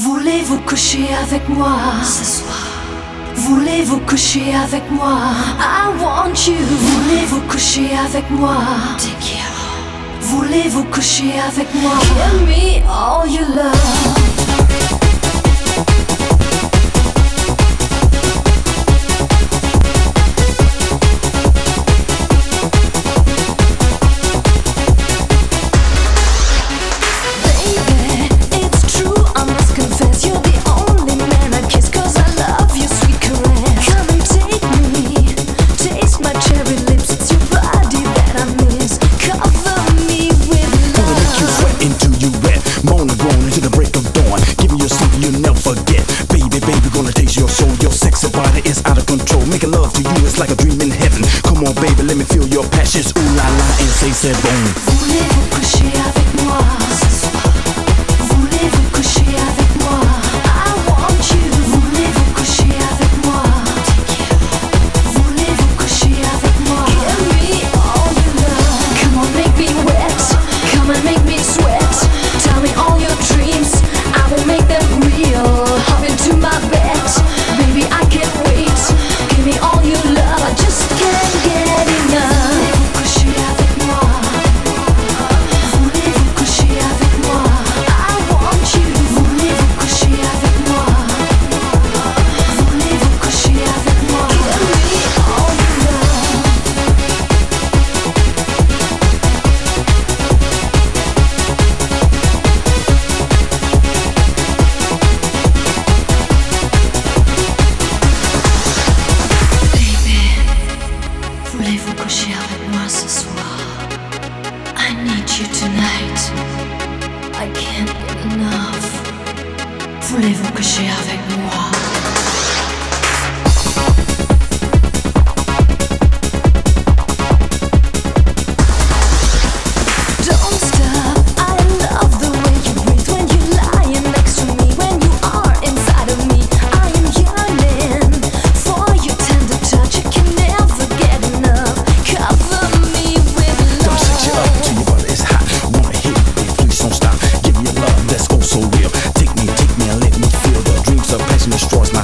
Voulez-vous coucher avec moi ce soir? Voulez-vous coucher avec moi? I want you. Voulez-vous coucher avec moi? Te quiero. Voulez-vous coucher avec moi? Give me all your love. Making love to you is like a dream in heaven. Come on baby, let me feel your passions. Ooh la la and say c'est bon. Voulez-vous coucher avec moi ce soir? Voulez-vous coucher avec moi? I want you. Voulez-vous coucher avec moi? Te quiero. Voulez-vous coucher avec moi? Give me all your love. Come on, make me wet. Come and make me sweat. Tell me all your dreams. I will make them real. Hop into my bed, baby, I can't wait. Give me all your love, I just can't get enough. Voulez-vous coucher avec moi? Voulez-vous coucher avec moi? I want you. Voulez-vous coucher avec moi? Voulez-vous coucher avec moi? Give me all your love. Voulez-vous coucher avec moi ce soir? I need you tonight. I can't get enough. Voulez-vous coucher avec moi? Don't stop. I love the way you breathe when you're lying next to me. When you are inside of me, I am yearning for your tender touch. I can never get enough. Cover me with Don't set you up love. till your butt is hot. Wanna hit it, please don't stop. Give me a love that's oh so real. Take me and let me feel the dreams of passion destroys